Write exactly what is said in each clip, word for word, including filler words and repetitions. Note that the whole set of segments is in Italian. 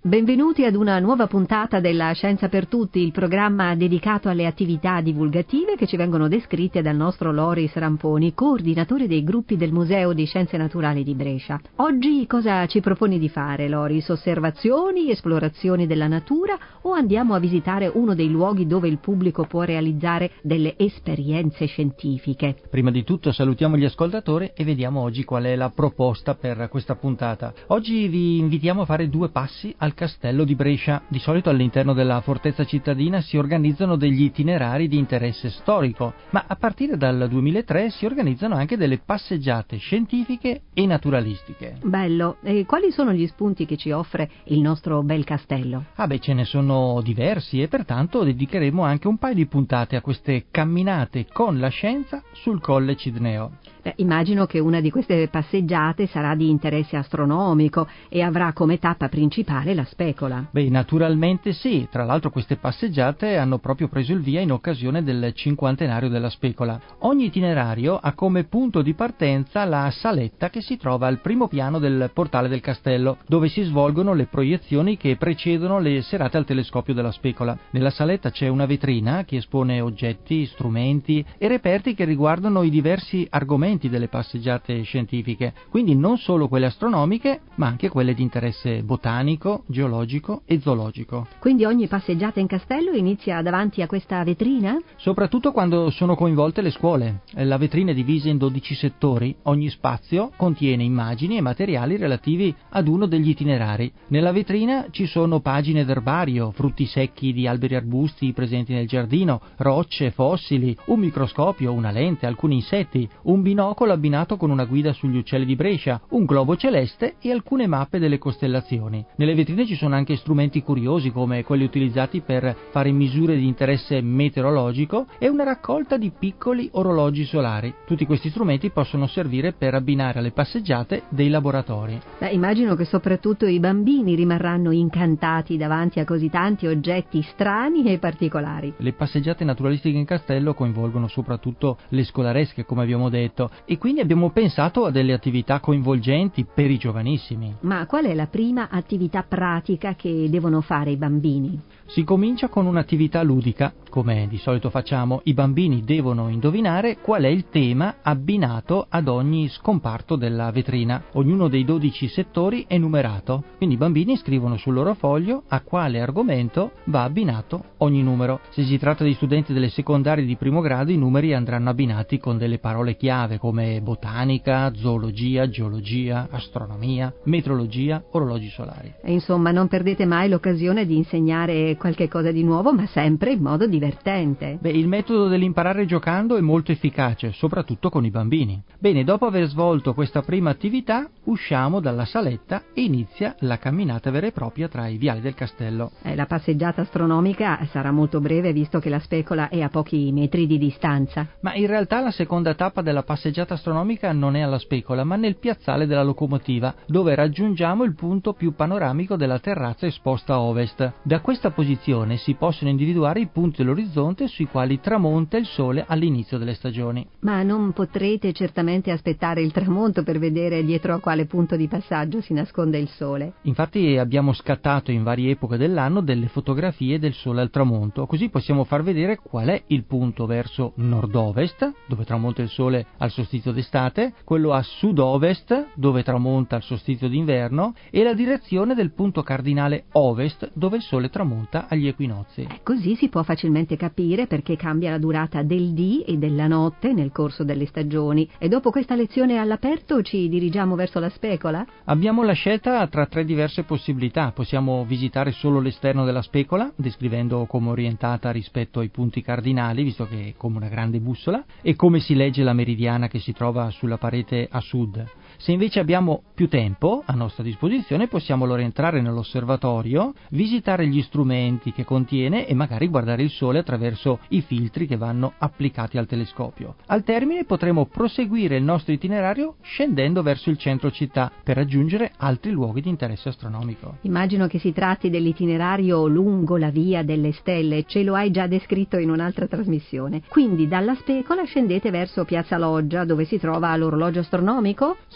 Benvenuti ad una nuova puntata della Scienza per Tutti, il programma dedicato alle attività divulgative che ci vengono descritte dal nostro Loris Ramponi, coordinatore dei gruppi del Museo di Scienze Naturali di Brescia. Oggi cosa ci proponi di fare, Loris? Osservazioni, esplorazioni della natura o andiamo a visitare uno dei luoghi dove il pubblico può realizzare delle esperienze scientifiche? Prima di tutto salutiamo gli ascoltatori e vediamo oggi qual è la proposta per questa puntata. Oggi vi invitiamo a fare due passi al Castello di Brescia. Di solito all'interno della fortezza cittadina si organizzano degli itinerari di interesse storico, ma a partire dal duemilatré si organizzano anche delle passeggiate scientifiche e naturalistiche. Bello. E quali sono gli spunti che ci offre il nostro bel castello? Ah beh, ce ne sono diversi e pertanto dedicheremo anche un paio di puntate a queste camminate con la scienza sul Colle Cidneo. Beh, immagino che una di queste passeggiate sarà di interesse astronomico e avrà come tappa principale la specola. Beh, naturalmente sì, tra l'altro queste passeggiate hanno proprio preso il via in occasione del cinquantenario della specola. Ogni itinerario ha come punto di partenza la saletta che si trova al primo piano del portale del castello, dove si svolgono le proiezioni che precedono le serate al telescopio della specola. Nella saletta c'è una vetrina che espone oggetti, strumenti e reperti che riguardano i diversi argomenti delle passeggiate scientifiche, quindi non solo quelle astronomiche, ma anche quelle di interesse botanico, geologico e zoologico. Quindi ogni passeggiata in castello inizia davanti a questa vetrina? Soprattutto quando sono coinvolte le scuole. La vetrina è divisa in dodici settori, ogni spazio contiene immagini e materiali relativi ad uno degli itinerari. Nella vetrina ci sono pagine d'erbario, frutti secchi di alberi e arbusti presenti nel giardino, rocce, fossili, un microscopio, una lente, alcuni insetti, un binocolo abbinato con una guida sugli uccelli di Brescia, un globo celeste e alcune mappe delle costellazioni. Nelle vetrine ci sono anche strumenti curiosi come quelli utilizzati per fare misure di interesse meteorologico e una raccolta di piccoli orologi solari. Tutti questi strumenti possono servire per abbinare alle passeggiate dei laboratori. Beh, immagino che soprattutto i bambini rimarranno incantati davanti a così tanti oggetti strani e particolari. Le passeggiate naturalistiche in castello coinvolgono soprattutto le scolaresche, come abbiamo detto, e quindi abbiamo pensato a delle attività coinvolgenti per i giovanissimi. Ma qual è la prima attività pratica che devono fare i bambini? Si comincia con un'attività ludica. Come di solito facciamo, i bambini devono indovinare qual è il tema abbinato ad ogni scomparto della vetrina. Ognuno dei dodici settori è numerato, quindi i bambini scrivono sul loro foglio a quale argomento va abbinato ogni numero. Se si tratta di studenti delle secondarie di primo grado, i numeri andranno abbinati con delle parole chiave come botanica, zoologia, geologia, astronomia, meteorologia, orologi solari. E insomma, non perdete mai l'occasione di insegnare qualche cosa di nuovo, ma sempre in modo divertente. Beh, il metodo dell'imparare giocando è molto efficace, soprattutto con i bambini. Bene, dopo aver svolto questa prima attività, usciamo dalla saletta e inizia la camminata vera e propria tra i viali del castello. Eh, la passeggiata astronomica sarà molto breve, visto che la specola è a pochi metri di distanza. Ma in realtà la seconda tappa della passeggiata astronomica non è alla specola, ma nel piazzale della locomotiva, dove raggiungiamo il punto più panoramico della terrazza esposta a ovest. Da questa posizione si possono individuare i punti dell'orizzonte sui quali tramonta il sole all'inizio delle stagioni. Ma non potrete certamente aspettare il tramonto per vedere dietro a quale punto di passaggio si nasconde il sole. Infatti abbiamo scattato in varie epoche dell'anno delle fotografie del sole al tramonto, così possiamo far vedere qual è il punto verso nord-ovest, dove tramonta il sole al solstizio d'estate, quello a sud-ovest, dove tramonta al solstizio d'inverno, e la direzione del punto cardinale ovest, dove il sole tramonta agli equinozi. Eh, così si può facilmente capire perché cambia la durata del dì e della notte nel corso delle stagioni. E dopo questa lezione all'aperto ci dirigiamo verso la specola? Abbiamo la scelta tra tre diverse possibilità. Possiamo visitare solo l'esterno della specola, descrivendo come orientata rispetto ai punti cardinali, visto che è come una grande bussola, e come si legge la meridiana che si trova sulla parete a sud. Se invece abbiamo più tempo a nostra disposizione, possiamo allora entrare nell'osservatorio, visitare gli strumenti che contiene e magari guardare il sole attraverso i filtri che vanno applicati al telescopio. Al termine potremo proseguire il nostro itinerario scendendo verso il centro città per raggiungere altri luoghi di interesse astronomico. Immagino che si tratti dell'itinerario lungo la via delle stelle, ce lo hai già descritto in un'altra trasmissione. Quindi dalla specola scendete verso Piazza Loggia, dove si trova l'orologio astronomico? Sì,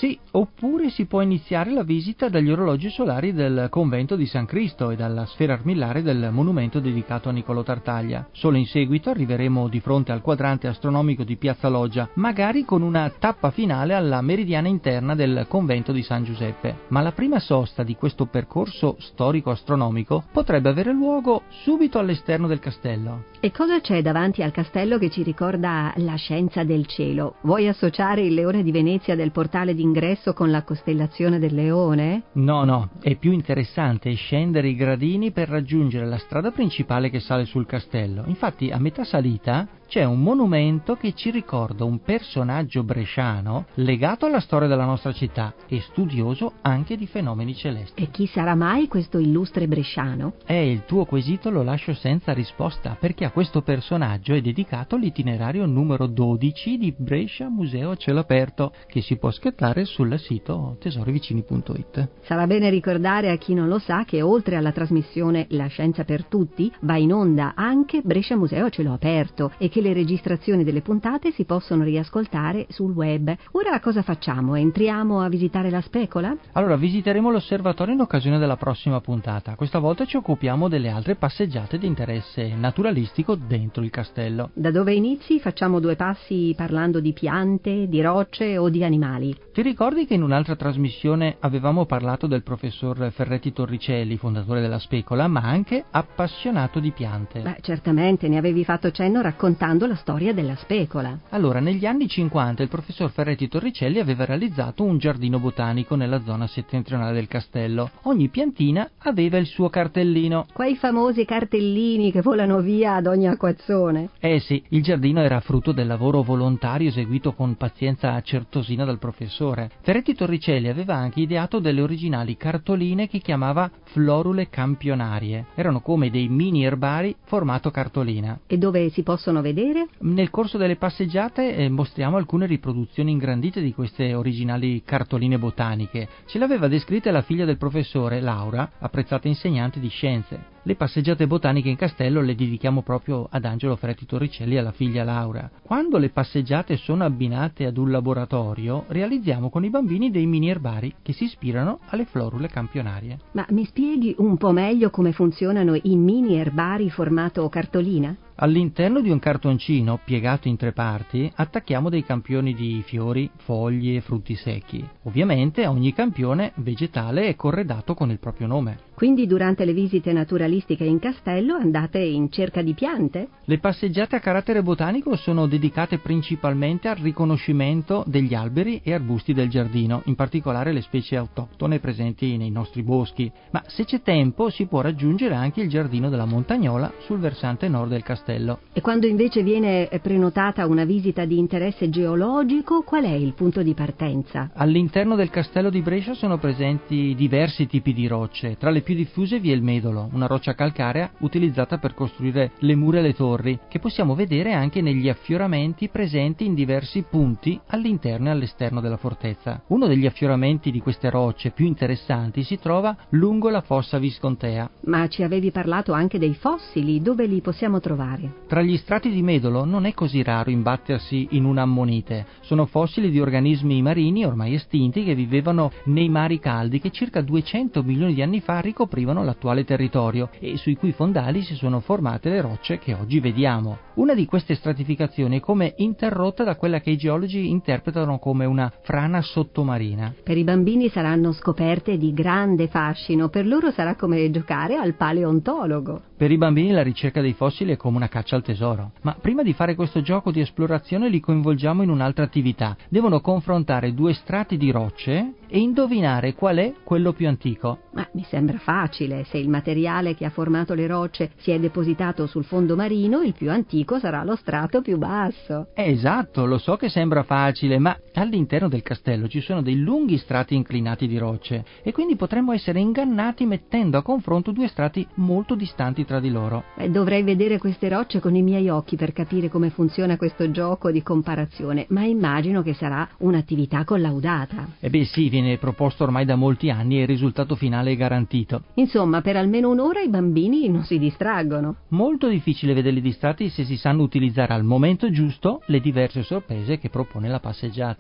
Sì, oppure si può iniziare la visita dagli orologi solari del convento di San Cristo e dalla sfera armillare del monumento dedicato a Niccolò Tartaglia. Solo in seguito arriveremo di fronte al quadrante astronomico di Piazza Loggia, magari con una tappa finale alla meridiana interna del convento di San Giuseppe. Ma la prima sosta di questo percorso storico-astronomico potrebbe avere luogo subito all'esterno del castello. E cosa c'è davanti al castello che ci ricorda la scienza del cielo? Vuoi associare il leone di Venezia del portale d'ingresso con la costellazione del leone? No, no, è più interessante scendere i gradini per raggiungere la strada principale che sale sul castello. Infatti, a metà salita c'è un monumento che ci ricorda un personaggio bresciano legato alla storia della nostra città e studioso anche di fenomeni celesti. E chi sarà mai questo illustre bresciano? Eh, il tuo quesito lo lascio senza risposta, perché a questo personaggio è dedicato l'itinerario numero dodici di Brescia Museo a cielo aperto, che si può scattare sul sito tesorivicini punto it. Sarà bene ricordare a chi non lo sa che oltre alla trasmissione La Scienza per Tutti va in onda anche Brescia Museo a cielo aperto e che le registrazioni delle puntate si possono riascoltare sul web. Ora cosa facciamo? Entriamo a visitare la specola? Allora, visiteremo l'osservatorio in occasione della prossima puntata. Questa volta ci occupiamo delle altre passeggiate di interesse naturalistico dentro il castello. Da dove inizi? Facciamo due passi parlando di piante, di rocce o di animali. Ti ricordi che in un'altra trasmissione avevamo parlato del professor Ferretti Torricelli, fondatore della Specola, ma anche appassionato di piante? Beh, certamente, ne avevi fatto cenno raccontando la storia della specola. Allora, negli anni cinquanta il professor Ferretti Torricelli aveva realizzato un giardino botanico nella zona settentrionale del castello. Ogni piantina aveva il suo cartellino. Quei famosi cartellini che volano via ad ogni acquazzone. Eh sì, il giardino era frutto del lavoro volontario eseguito con pazienza certosina dal professore. Ferretti Torricelli aveva anche ideato delle originali cartoline che chiamava florule campionarie. Erano come dei mini erbari formato cartolina. E dove si possono vedere? Nel corso delle passeggiate eh, mostriamo alcune riproduzioni ingrandite di queste originali cartoline botaniche. Ce le aveva descritte la figlia del professore, Laura, apprezzata insegnante di scienze. Le passeggiate botaniche in castello le dedichiamo proprio ad Angelo Ferretti Torricelli e alla figlia Laura. Quando le passeggiate sono abbinate ad un laboratorio, realizziamo con i bambini dei mini erbari che si ispirano alle florule campionarie. Ma mi spieghi un po' meglio come funzionano i mini erbari formato cartolina? All'interno di un cartoncino piegato in tre parti attacchiamo dei campioni di fiori, foglie e frutti secchi. Ovviamente ogni campione vegetale è corredato con il proprio nome. Quindi durante le visite naturalistiche in castello andate in cerca di piante? Le passeggiate a carattere botanico sono dedicate principalmente al riconoscimento degli alberi e arbusti del giardino, in particolare le specie autoctone presenti nei nostri boschi. Ma se c'è tempo si può raggiungere anche il giardino della Montagnola sul versante nord del castello. E quando invece viene prenotata una visita di interesse geologico, qual è il punto di partenza? All'interno del castello di Brescia sono presenti diversi tipi di rocce. Tra le più diffuse vi è il medolo, una roccia calcarea utilizzata per costruire le mura e le torri, che possiamo vedere anche negli affioramenti presenti in diversi punti all'interno e all'esterno della fortezza. Uno degli affioramenti di queste rocce più interessanti si trova lungo la fossa viscontea. Ma ci avevi parlato anche dei fossili, dove li possiamo trovare? Tra gli strati di medolo non è così raro imbattersi in un'ammonite. Sono fossili di organismi marini ormai estinti che vivevano nei mari caldi che circa duecento milioni di anni fa ricoprivano l'attuale territorio e sui cui fondali si sono formate le rocce che oggi vediamo. Una di queste stratificazioni è come interrotta da quella che i geologi interpretano come una frana sottomarina. Per i bambini saranno scoperte di grande fascino, per loro sarà come giocare al paleontologo. Per i bambini la ricerca dei fossili è come una caccia al tesoro. Ma prima di fare questo gioco di esplorazione li coinvolgiamo in un'altra attività. Devono confrontare due strati di rocce e indovinare qual è quello più antico. Ma mi sembra facile, se il materiale che ha formato le rocce si è depositato sul fondo marino, il più antico sarà lo strato più basso. Eh, esatto, lo so che sembra facile, ma all'interno del castello ci sono dei lunghi strati inclinati di rocce e quindi potremmo essere ingannati mettendo a confronto due strati molto distanti tra di loro. Beh, dovrei vedere queste rocce con i miei occhi per capire come funziona questo gioco di comparazione, ma immagino che sarà un'attività collaudata. Eh beh sì, viene proposto ormai da molti anni e il risultato finale è garantito. Insomma, per almeno un'ora i bambini non si distraggono. Molto difficile vederli distratti se si sanno utilizzare al momento giusto le diverse sorprese che propone la passeggiata.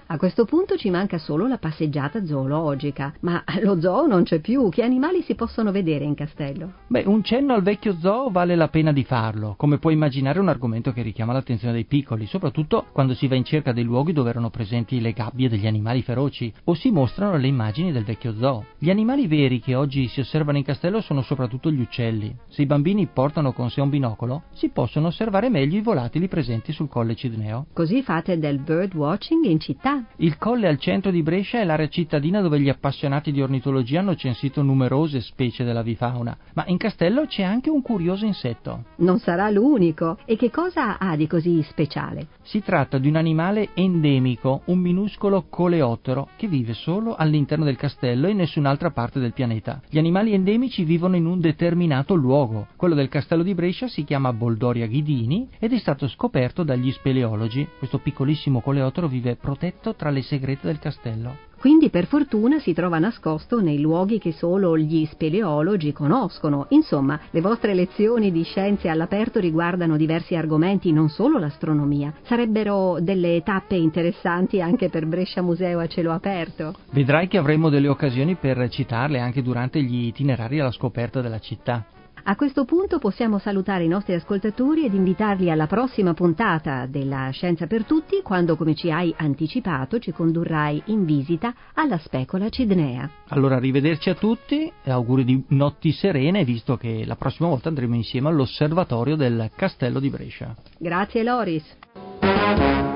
A questo punto ci manca solo la passeggiata zoologica, ma lo zoo non c'è più, che animali si possono vedere in castello? Beh, un cenno al vecchio zoo vale la pena di farlo, come puoi immaginare è un argomento che richiama l'attenzione dei piccoli, soprattutto quando si va in cerca dei luoghi dove erano presenti le gabbie degli animali feroci o si mostrano le immagini del vecchio zoo. Gli animali veri che oggi si osservano in castello sono soprattutto gli uccelli. Se i bambini portano con sé un binocolo, si possono osservare meglio i volatili presenti sul Colle Cidneo. Così fate del bird watching in città? Il Colle al centro di Brescia è l'area cittadina dove gli appassionati di ornitologia hanno censito numerose specie dell'avifauna, ma in castello c'è anche un curioso insetto. Non sarà l'unico. E che cosa ha di così speciale? Si tratta di un animale endemico, un minuscolo coleottero che vive solo all'interno del castello e in nessun'altra parte del pianeta. Gli animali endemici vivono in un determinato luogo. Quello del castello di Brescia si chiama Boldoria ghidini ed è stato scoperto dagli speleologi. Questo piccolissimo coleottero vive protetto tra le segrete del castello. Quindi per fortuna si trova nascosto nei luoghi che solo gli speleologi conoscono. Insomma, le vostre lezioni di scienze all'aperto riguardano diversi argomenti, non solo l'astronomia. Sarebbero delle tappe interessanti anche per Brescia Museo a cielo aperto. Vedrai che avremo delle occasioni per citarle anche durante gli itinerari alla scoperta della città. A questo punto possiamo salutare i nostri ascoltatori ed invitarli alla prossima puntata della Scienza per Tutti, quando, come ci hai anticipato, ci condurrai in visita alla Specola Cidnea. Allora, arrivederci a tutti e auguri di notti serene, visto che la prossima volta andremo insieme all'osservatorio del Castello di Brescia. Grazie Loris.